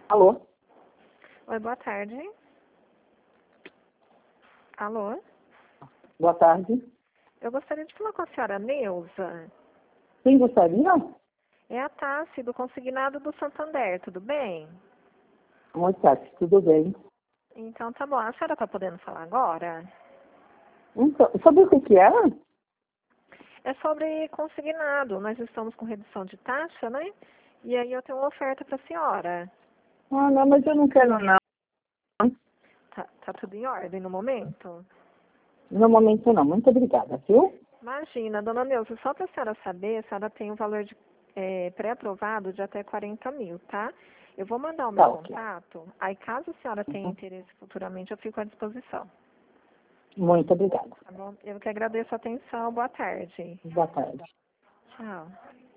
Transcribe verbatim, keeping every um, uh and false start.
Alô? Oi, boa tarde. Alô? Boa tarde. Eu gostaria de falar com a senhora Neuza. Quem gostaria? É a Tassi, do Consignado do Santander, tudo bem? Oi, Tati, tudo bem? Então tá bom. A senhora tá podendo falar agora? Então, sobre o que que é? É sobre consignado. Nós estamos com redução de taxa, né? E aí eu tenho uma oferta para a senhora. Ah, não, mas eu não quero não. Tá, tá tudo em ordem no momento? No momento não. Muito obrigada, viu? Imagina, dona Neuza, só para a senhora saber, a senhora tem um valor de é, pré-aprovado de até quarenta mil, tá? Eu vou mandar o meu Tá, ok. contato, aí caso a senhora tenha Uhum. interesse futuramente, eu fico à disposição. Muito obrigada. Tá bom? Eu que agradeço a atenção, boa tarde. Boa tarde. Tchau.